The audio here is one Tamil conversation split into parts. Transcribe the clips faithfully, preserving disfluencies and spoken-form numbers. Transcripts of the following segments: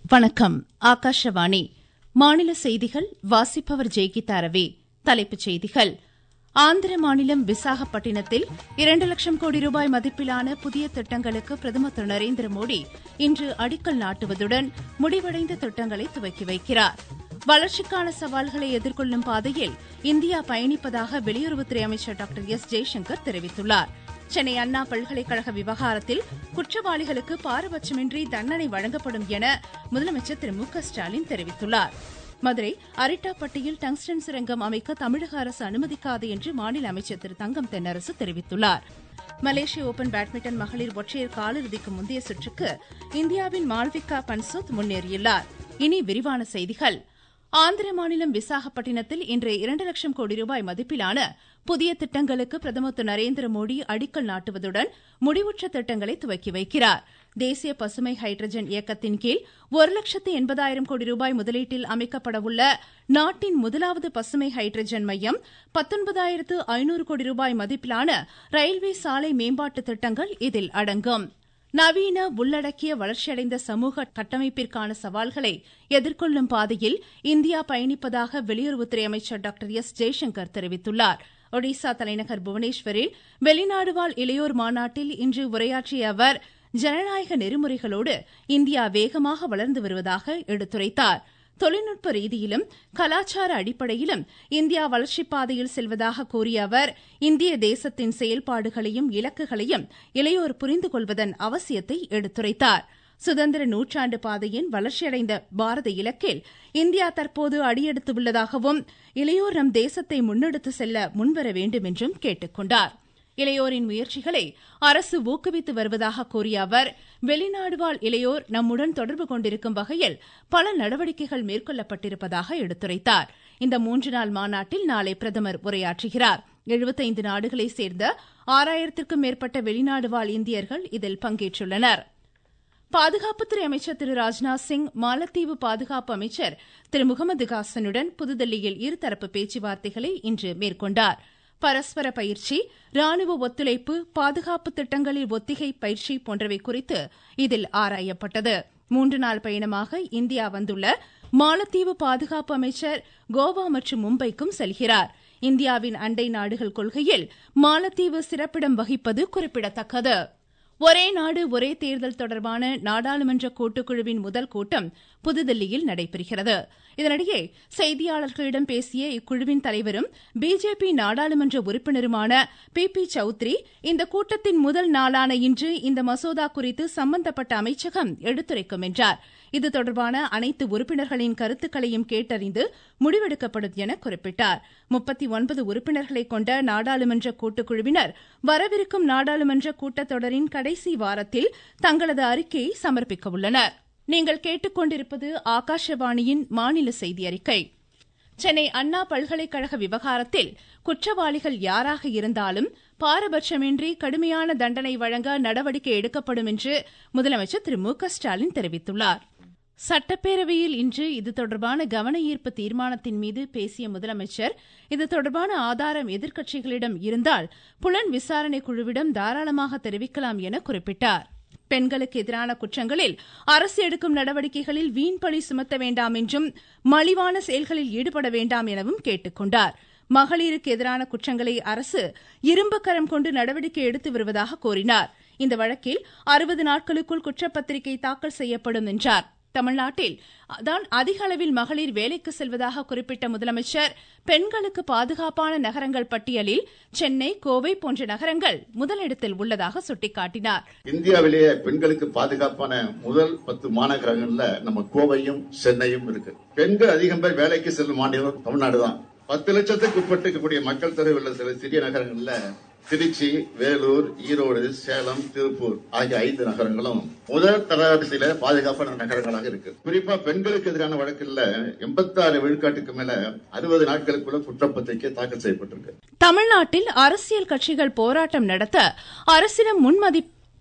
வணக்கம். ஆகாஷவாணி. மாநில செய்திகள் வாசிப்பவர் ஜெய்கீதா ரவி. தலைப்புச் செய்திகள். ஆந்திர மாநிலம் விசாகப்பட்டினத்தில் இரண்டு லட்சம் கோடி ரூபாய் மதிப்பிலான புதிய திட்டங்களுக்கு பிரதமர் திரு நரேந்திர மோடி இன்று அடிக்கல் நாட்டுவதுடன் முடிவடைந்த திட்டங்களை துவக்கி வைக்கிறார். வளர்ச்சிக்கான சவால்களை எதிர்கொள்ளும் பாதையில் இந்தியா பயணிப்பதாக வெளியுறவுத்துறை அமைச்சர் டாக்டர் எஸ் ஜெய்சங்கர் தெரிவித்துள்ளார். சென்னை அண்ணா பல்கலைக்கழக விவகாரத்தில் குற்றவாளிகளுக்கு பாரபட்சமின்றி தண்டனை வழங்கப்படும் என முதலமைச்சர் திரு மு க ஸ்டாலின் தெரிவித்துள்ளார். மதுரை அரிட்டாப்பட்டியில் டங்ஸ்டன் சுரங்கம் அமைக்க தமிழக அரசு அனுமதிக்காது என்று மாநில அமைச்சர் திரு தங்கம் தென்னரசு தெரிவித்துள்ளார். மலேசிய ஓபன் பேட்மிண்டன் மகளிர் ஒற்றையர் காலிறுதிக்கு முந்தைய சுற்றுக்கு இந்தியாவின் மால்விகா பன்சோத் முன்னேறியுள்ளார். இனி விரிவான செய்திகள். ஆந்திர மாநிலம் விசாகப்பட்டினத்தில் இன்று இரண்டு லட்சம் கோடி ரூபாய் மதிப்பிலான புதிய திட்டங்களுக்கு பிரதமர் திரு நரேந்திர மோடி அடிக்கல் நாட்டுவதுடன் முடிவுற்ற திட்டங்களை துவக்கி வைக்கிறார். தேசிய பசுமை ஹைட்ரஜன் இயக்கத்தின் கீழ் ஒரு லட்சத்து எண்பதாயிரம் கோடி ரூபாய் முதலீட்டில் அமைக்கப்படவுள்ள நாட்டின் முதலாவது பசுமை ஹைட்ரஜன் மையம், பத்தொன்பதாயிரத்து ஐநூறு கோடி ரூபாய் மதிப்பிலான ரயில்வே சாலை மேம்பாட்டு திட்டங்கள் இதில் அடங்கும். நவீன உள்ளடக்கிய வளர்ச்சியடைந்த சமூக கட்டமைப்பிற்கான சவால்களை எதிர்கொள்ளும் பாதையில் இந்தியா பயணிப்பதாக வெளியுறவுத்துறை அமைச்சர் டாக்டர் எஸ் ஜெய்சங்கர் தெரிவித்துள்ளார். ஒடிசா தலைநகர் புவனேஸ்வரில் வெளிநாடு வாழ் இளையோர் மாநாட்டில் இன்று உரையாற்றிய அவர் ஜனநாயக நெறிமுறைகளோடு இந்தியா வேகமாக வளர்ந்து வருவதாக எடுத்துரைத்தார். தொழில்நுட்ப ரீதியிலும் கலாச்சார அடிப்படையிலும் இந்தியா வளர்ச்சிப் பாதையில் செல்வதாக கூறிய அவர் இந்திய தேசத்தின் செயல்பாடுகளையும் இலக்குகளையும் இளையோர் புரிந்து கொள்வதன் அவசியத்தை எடுத்துரைத்தார். சுதந்திர நூற்றாண்டு பாதையின் வளர்ச்சியடைந்த பாரத இலக்கில் இந்தியா தற்போது அடியெடுத்துள்ளதாகவும் இளையோர் நம் தேசத்தை முன்னெடுத்து செல்ல முன்வர வேண்டும் என்றும் கேட்டுக் கொண்டார். இளையோரின் முயற்சிகளை அரசு ஊக்குவித்து வருவதாக கூறிய அவர் வெளிநாடு வாழ் இளையோர் நம்முடன் தொடர்பு கொண்டிருக்கும் வகையில் பல நடவடிக்கைகள் மேற்கொள்ளப்பட்டிருப்பதாக எடுத்துரைத்தார். இந்த மூன்று நாள் மாநாட்டில் நாளை பிரதமர் உரையாற்றுகிறார். எழுபத்தைந்து நாடுகளைச் சேர்ந்த ஆறாயிரத்திற்கும் மேற்பட்ட வெளிநாடு வாழ் இந்தியர்கள் இதில் பங்கேற்றுள்ளனர். பாதுகாப்புத்துறை அமைச்சர் திரு ராஜ்நாத் சிங் மாலத்தீவு பாதுகாப்பு அமைச்சர் திரு முகமது காசனுடன் புதுதில்லியில் இருதரப்பு பேச்சுவார்த்தைகளை இன்று மேற்கொண்டார். பரஸ்பர பயிற்சி, ராணுவ ஒத்துழைப்பு, பாதுகாப்பு திட்டங்களில் ஒத்திகை பயிற்சி போன்றவை குறித்து இதில் ஆராயப்பட்டது. மூன்று நாள் பயணமாக இந்தியா வந்துள்ள மாலத்தீவு பாதுகாப்பு அமைச்சர் கோவா மற்றும் மும்பைக்கும் செல்கிறார். இந்தியாவின் அண்டை நாடுகள் கொள்கையில் மாலத்தீவு சிறப்பிடம் வகிப்பது குறிப்பிடத்தக்கது. ஒரே நாடு ஒரே தேர்தல் தொடர்பான நாடாளுமன்ற கூட்டுக்குழுவின் முதல் கூட்டம் புதுதில்லியில் நடைபெறுகிறது. இதனிடையே செய்தியாளர்களிடம் பேசிய இக்குழுவின் தலைவரும் பிஜேபி நாடாளுமன்ற உறுப்பினருமான பி பி சௌத்ரி இந்த கூட்டத்தின் முதல் நாளான இன்று இந்த மசோதா குறித்து சம்பந்தப்பட்ட அமைச்சகம் எடுத்துரைக்கும் என்றார். இது தொடர்பான அனைத்து உறுப்பினர்களின் கருத்துக்களையும் கேட்டறிந்து முடிவெடுக்கப்படும் என குறிப்பிட்டார். முப்பத்தி ஒன்பது உறுப்பினர்களை கொண்ட நாடாளுமன்ற கூட்டுக்குழுவினர் வரவிருக்கும் நாடாளுமன்ற கூட்டத்தொடரின் கடைசி வாரத்தில் தங்களது அறிக்கையை சமர்ப்பிக்க உள்ளனர். நீங்கள் கேட்டுக்கொண்டிருப்பது ஆகாஷவாணியின் மாநில செய்தி அறிக்கை. சென்னை அண்ணா பல்கலைக்கழக விவகாரத்தில் குற்றவாளிகள் யாராக இருந்தாலும் பாரபட்சமின்றி கடுமையான தண்டனை வழங்க நடவடிக்கை எடுக்கப்படும் என்று முதலமைச்சர் திரு மு க ஸ்டாலின் தெரிவித்துள்ளார். சட்டப்பேரவையில் இன்று இது தொடர்பான கவன ஈர்ப்பு தீர்மானத்தின் மீது பேசிய முதலமைச்சர் இது தொடர்பான ஆதாரம் எதிர்க்கட்சிகளிடம் இருந்தால் புலன் விசாரணை குழுவிடம் தாராளமாக தெரிவிக்கலாம் என குறிப்பிட்டார். பெண்களுக்கு எதிரான குற்றங்களில் அரசு எடுக்கும் நடவடிக்கைகளில் வீண்பழி சுமத்த வேண்டாம் என்றும் மலிவான செயல்களில் ஈடுபட வேண்டாம் எனவும் கேட்டுக் கொண்டார். மகளிருக்கு எதிரான குற்றங்களை அரசு இரும்பு கரம் கொண்டு நடவடிக்கை எடுத்து வருவதாக கூறினார். இந்த வழக்கில் அறுபது நாட்களுக்குள் குற்றப்பத்திரிகை தாக்கல் செய்யப்படும் என்றார். தமிழ்நாட்டில் தான் அதிக அளவில் மகளிர் வேலைக்கு செல்வதாக குறிப்பிட்ட முதலமைச்சர் பெண்களுக்கு பாதுகாப்பான நகரங்கள் பட்டியலில் சென்னை, கோவை போன்ற நகரங்கள் முதலிடத்தில் உள்ளதாக சுட்டிக்காட்டினார். இந்தியாவிலேயே பெண்களுக்கு பாதுகாப்பான முதல் பத்து மாநகரங்கள்ல நம்ம கோவையும் சென்னையும் இருக்கு. பெண்கள் அதிகம் பேர் வேலைக்கு செல்லும் மாநிலம் தமிழ்நாடு தான். பத்து லட்சத்துக்கு உட்பட்டு இருக்கக்கூடிய மக்கள் தொகை உள்ள சில சிறிய நகரங்கள்ல திருச்சி, வேலூர், ஈரோடு, சேலம், திருப்பூர் ஆகிய ஐந்து நகரங்களும் முதல் தரவரிசையில பாதுகாப்பான நகரங்களாக இருக்கு. குறிப்பா பெண்களுக்கு எதிரான வழக்கில் எண்பத்தி ஆறு விழுக்காட்டுக்கு மேல அறுபது நாட்களுக்குள்ள குற்றப்பத்திரிகை தாக்கல் செய்யப்பட்டிருக்கு. தமிழ்நாட்டில் அரசியல் கட்சிகள் போராட்டம் நடத்த அரசிடம் முன்மதி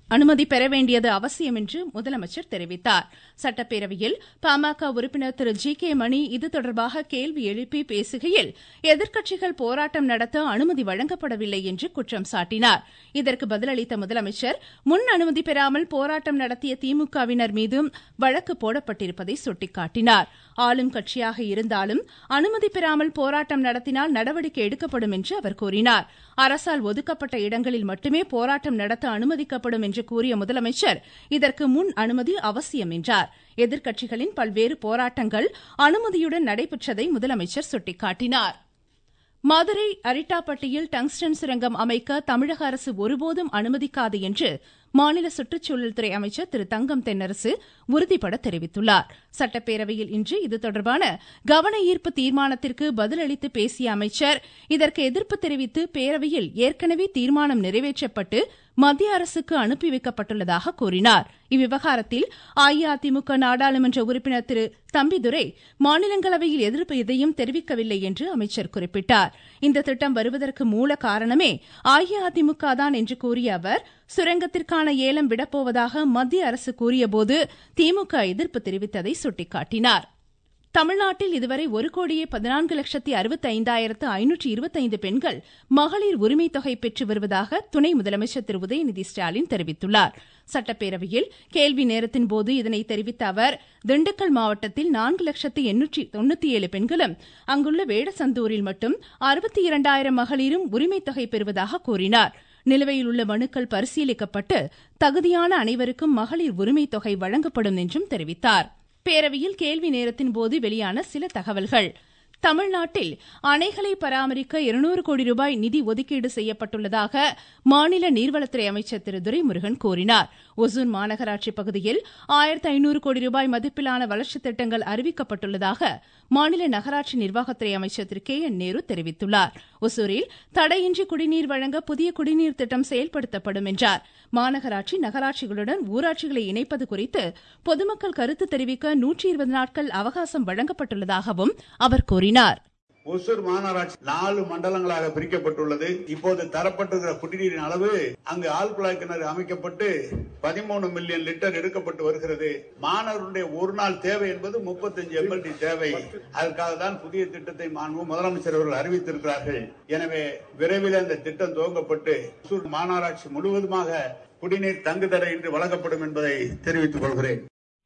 அனுமதி பெற வேண்டியது அவசியம் என்று முதலமைச்சர் தெரிவித்தார். சட்டப்பேரவையில் பாமக உறுப்பினர் திரு ஜி கே மணி இது தொடர்பாக கேள்வி எழுப்பி பேசுகையில் எதிர்க்கட்சிகள் போராட்டம் நடத்த அனுமதி வழங்கப்படவில்லை என்று குற்றம் சாட்டினார். இதற்கு பதிலளித்த முதலமைச்சர் முன் அனுமதி பெறாமல் போராட்டம் நடத்திய திமுகவினர் மீதும் வழக்கு போடப்பட்டிருப்பதை சுட்டிக்காட்டினார். ஆளும் கட்சியாக இருந்தாலும் அனுமதி பெறாமல் போராட்டம் நடத்தினால் நடவடிக்கை எடுக்கப்படும் என்று அவர் கூறினார். அரசால் ஒதுக்கப்பட்ட இடங்களில் மட்டுமே போராட்டம் நடத்த அனுமதிக்கப்படும் என்று கூறிய முதலமைச்சர் இதற்கு முன் அனுமதி அவசியம் என்றார். எதிர்க்கட்சிகளின் பல்வேறு போராட்டங்கள் அனுமதியுடன் நடைபெற்றதை முதலமைச்சர் சுட்டிக்காட்டினார். மதுரை அரிட்டாப்பட்டியில் டங்ஸ்டன் சுரங்கம் அமைக்க தமிழக அரசு ஒருபோதும் அனுமதிக்காது என்று மாநில சுற்றுச்சூழல் துறை அமைச்சர் திரு தங்கம் தென்னரசு உறுதிபட தெரிவித்துள்ளார். சட்டப்பேரவையில் இன்று இது தொடர்பான கவன ஈர்ப்பு தீர்மானத்திற்கு பதிலளித்து பேசிய அமைச்சர் இதற்கு எதிர்ப்பு தெரிவித்து பேரவையில் ஏற்கனவே தீர்மானம் நிறைவேற்றப்பட்டு மத்திய அரசுக்கு அனுப்பி வைக்கப்பட்டுள்ளதாக கூறினார். இவ்விவகாரத்தில் அஇஅதிமுக நாடாளுமன்ற உறுப்பினர் திரு தம்பிதுரை மாநிலங்களவையில் எதிர்ப்பு எதையும் தெரிவிக்கவில்லை என்று அமைச்சர் குறிப்பிட்டார். இந்த திட்டம் வருவதற்கு மூல காரணமே அஇஅதிமுக தான் என்று கூறிய அவர் சுரங்கத்திற்கான ஏலம் விடப்போவதாக மத்திய அரசு கூறியபோது திமுக எதிர்ப்பு தெரிவித்ததை சுட்டிக்காட்டினார். தமிழ்நாட்டில் இதுவரை ஒரு கோடியே பதினான்கு லட்சத்தி அறுபத்தி ஐந்தாயிரத்து ஐநூற்று இருபத்தைந்து பெண்கள் மகளிர் உரிமை தொகை பெற்று வருவதாக துணை முதலமைச்சர் திரு உதயநிதி ஸ்டாலின் தெரிவித்துள்ளார். சட்டப்பேரவையில் கேள்வி நேரத்தின் போது இதனை தெரிவித்த அவர் திண்டுக்கல் மாவட்டத்தில் நான்கு லட்சத்து எண்ணூற்றி தொண்ணூத்தி ஏழு பெண்களும் அங்குள்ள வேடசந்தூரில் மட்டும் அறுபத்தி இரண்டாயிரம் மகளிரும் உரிமை தொகை பெறுவதாக கூறினார். நிலுவையில் உள்ள மனுக்கள் பரிசீலிக்கப்பட்டு தகுதியான அனைவருக்கும் மகளிர் உரிமை தொகை வழங்கப்படும் என்றும் தெரிவித்தார். பேரவையில் கேள்வி நேரத்தின் போது வெளியான சில தகவல்கள். தமிழ்நாட்டில் அணைகளை பராமரிக்க இருநூறு கோடி ரூபாய் நிதி ஒதுக்கீடு செய்யப்பட்டுள்ளதாக மாநில நீர்வளத்துறை அமைச்சர் திரு துரைமுருகன் கூறினார். ஒசூர் மாநகராட்சி பகுதியில் ஆயிரத்து ஐநூறு கோடி ரூபாய் மதிப்பிலான வளர்ச்சித் திட்டங்கள் அறிவிக்கப்பட்டுள்ளதாக மாநில நகராட்சி நிர்வாகத்துறை அமைச்சர் திரு கே என் நேரு தெரிவித்துள்ளார். ஒசூரில் தடையின்றி குடிநீர் வழங்க புதிய குடிநீர் திட்டம் செயல்படுத்தப்படும் என்றார். மாநகராட்சி நகராட்சிகளுடன் ஊராட்சிகளை இணைப்பது குறித்து பொதுமக்கள் கருத்து தெரிவிக்க நூற்றி இருபது நாட்கள் அவகாசம் வழங்கப்பட்டுள்ளதாகவும் அவர் கூறினார். ஒசூர் மாநகராட்சி நாலு மண்டலங்களாக பிரிக்கப்பட்டுள்ளது. இப்போது தரப்பட்டிருக்கிற குடிநீரின் அளவு அங்கு ஆழ்குழாய் கிணறு அமைக்கப்பட்டு பதிமூணு மில்லியன் லிட்டர் எடுக்கப்பட்டு வருகிறது. மாணவர்களுடைய ஒரு நாள் தேவை என்பது முப்பத்தஞ்சு எம்எல்டி தேவை. அதற்காக தான் புதிய திட்டத்தை முதலமைச்சர் அவர்கள் அறிவித்திருக்கிறார்கள். எனவே விரைவில் அந்த திட்டம் துவங்கப்பட்டு ஒசூர் மாநகராட்சி முழுவதுமாக குடிநீர் தங்குதடையின்றி வழங்கப்படும் என்பதை தெரிவித்துக் கொள்கிறேன்.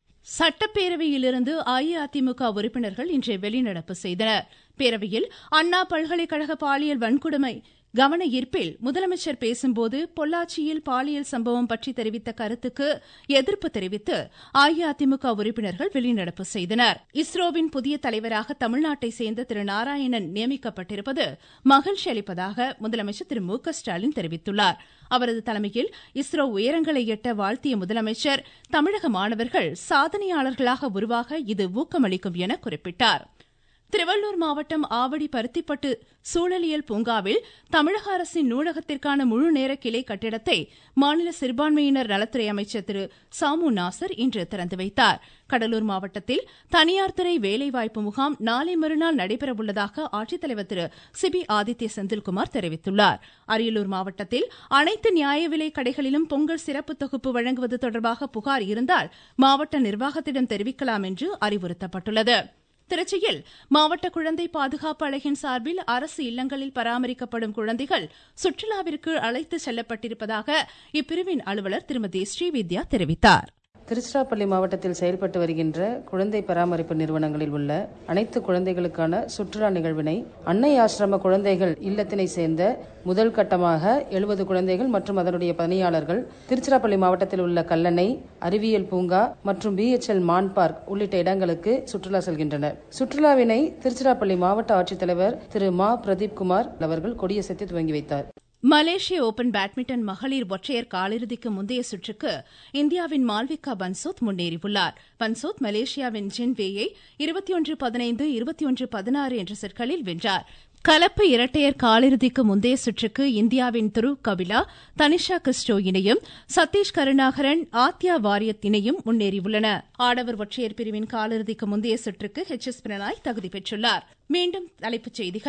சட்டப்பேரவையிலிருந்து அஇஅதிமுக உறுப்பினர்கள் இன்று வெளிநடப்பு செய்தனர். பேரவையில் அண்ணா பல்கலைக்கழக பாலியல் வன்கொடுமை கவன ஈர்ப்பில் முதலமைச்சர் பேசும்போது பொள்ளாச்சியில் பாலியல் சம்பவம் பற்றி தெரிவித்த கருத்துக்கு எதிர்ப்பு தெரிவித்து அஇஅதிமுக உறுப்பினர்கள் வெளிநடப்பு செய்தனர். இஸ்ரோவின் புதிய தலைவராக தமிழ்நாட்டை சேர்ந்த திரு நாராயணன் நியமிக்கப்பட்டிருப்பது மகிழ்ச்சி அளிப்பதாக முதலமைச்சர் திரு மு க ஸ்டாலின் தெரிவித்துள்ளார். அவரது தலைமையில் இஸ்ரோ உயரங்களை எட்ட வாழ்த்திய முதலமைச்சர் தமிழக மாணவர்கள் சாதனையாளர்களாக உருவாக இது ஊக்கமளிக்கும் என குறிப்பிட்டார். திருவள்ளூர் மாவட்டம் ஆவடி பருத்திப்பட்டு சூழலியல் பூங்காவில் தமிழக அரசின் நூலகத்திற்கான முழு நேர கிளை கட்டிடத்தை மாநில சிறுபான்மையினர் நலத்துறை அமைச்சர் திரு சாமு நாசர் இன்று திறந்து வைத்தார். கடலூர் மாவட்டத்தில் தனியார் துறை வேலைவாய்ப்பு முகாம் நாளை மறுநாள் நடைபெறவுள்ளதாக ஆட்சித்தலைவர் திரு சிபி ஆதித்ய செந்தில்குமார் தெரிவித்துள்ளார். அரியலூர் மாவட்டத்தில் அனைத்து நியாய விலை கடைகளிலும் பொங்கல் சிறப்பு தொகுப்பு வழங்குவது தொடர்பாக புகார் இருந்தால் மாவட்ட நிர்வாகத்திடம் தெரிவிக்கலாம் என்று அறிவுறுத்தப்பட்டுள்ளது. திருச்சியில் மாவட்ட குழந்தை பாதுகாப்பு அழகின் சார்பில் அரசு இல்லங்களில் பராமரிக்கப்படும் குழந்தைகள் சுற்றுலாவிற்கு அழைத்து செல்லப்பட்டிருப்பதாக இப்பிரிவின் அலுவலர் திருமதி ஸ்ரீவித்யா தெரிவித்தார். திருச்சிராப்பள்ளி மாவட்டத்தில் செயல்பட்டு வருகின்ற குழந்தை பராமரிப்பு நிறுவனங்களில் உள்ள அனைத்து குழந்தைகளுக்கான சுற்றுலா நிகழ்வினை அன்னை ஆசிரம குழந்தைகள் இல்லத்தினை சேர்ந்த முதல் கட்டமாக எழுபது குழந்தைகள் மற்றும் அதனுடைய பணியாளர்கள் திருச்சிராப்பள்ளி மாவட்டத்தில் உள்ள கல்லணை, அறிவியல் பூங்கா மற்றும் பி எச் எல் மான் பார்க் உள்ளிட்ட இடங்களுக்கு சுற்றுலா செல்கின்றனர். சுற்றுலாவினை திருச்சிராப்பள்ளி மாவட்ட ஆட்சித்தலைவர் திரு மா பிரதீப் குமார் அவர்கள் கொடியசைத்து துவங்கி வைத்தார். மலேசிய ஓபன் பேட்மிண்டன் மகளிர் ஒற்றையர் காலிறுதிக்கு முந்தைய சுற்றுக்கு இந்தியாவின் மால்விகா பன்சோத் முன்னேறியுள்ளார். பன்சோத் மலேசியாவின் ஜின் வேயை இருபத்தி ஒன்று பதினைந்து இருபத்தி ஒன்று பதினாறு என்ற செட்களில் வென்றார். கலப்பு இரட்டையர் காலிறுதிக்கு முந்தைய சுற்றுக்கு இந்தியாவின் துருவ் கபிலா, தனிஷா கிறிஸ்டோ இணையும், சதீஷ் கருணாகரன், ஆத்யா வாரியத் இணையும் முன்னேறியுள்ளன. ஆடவர் ஒற்றையர் பிரிவின் காலிறுதிக்கு முந்தைய சுற்றுக்கு எச் எஸ் பிரணாய் தகுதி பெற்றுள்ளார். மீண்டும் தலைப்புச் செய்திகள்.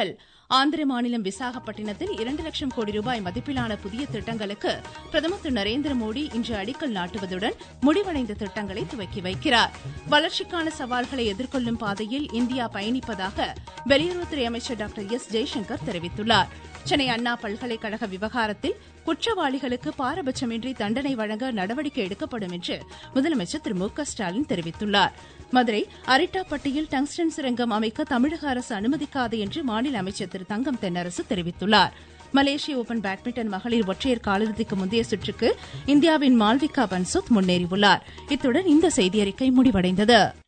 ஆந்திர மாநிலம் விசாகப்பட்டினத்தில் இரண்டு லட்சம் கோடி ரூபாய் மதிப்பிலான புதிய திட்டங்களுக்கு பிரதமர் திரு நரேந்திர மோடி இன்று அடிக்கல் நாட்டுவதுடன் முடிவடைந்த திட்டங்களை துவக்கி வைக்கிறார். வளர்ச்சிக்கான சவால்களை எதிர்கொள்ளும் பாதையில் இந்தியா பயணிப்பதாக வெளியுறவுத்துறை அமைச்சர் டாக்டர் எஸ் ஜெய்சங்கர் தெரிவித்துள்ளார். சென்னை அண்ணா பல்கலைக்கழக விவகாரத்தில் குற்றவாளிகளுக்கு பாரபட்சமின்றி தண்டனை வழங்க நடவடிக்கை எடுக்கப்படும் என்று முதலமைச்சர் திரு மு க ஸ்டாலின் தெரிவித்துள்ளார். மதுரை அரிட்டாப்பட்டியில் டங்ஸ்டன் சுரங்கம் அமைக்க தமிழக அரசு அனுமதிக்காது என்று மாநில அமைச்சர் திரு தங்கம் தென்னரசு தெரிவித்துள்ளார். மலேசிய ஓபன் பேட்மிண்டன் மகளிர் ஒற்றையர் காலிறுதிக்கு முந்தைய சுற்றுக்கு இந்தியாவின் மால்விகா பன்சோத் முன்னேறியுள்ளார். இத்துடன் இந்த செய்தியறிக்கை முடிவடைந்தது.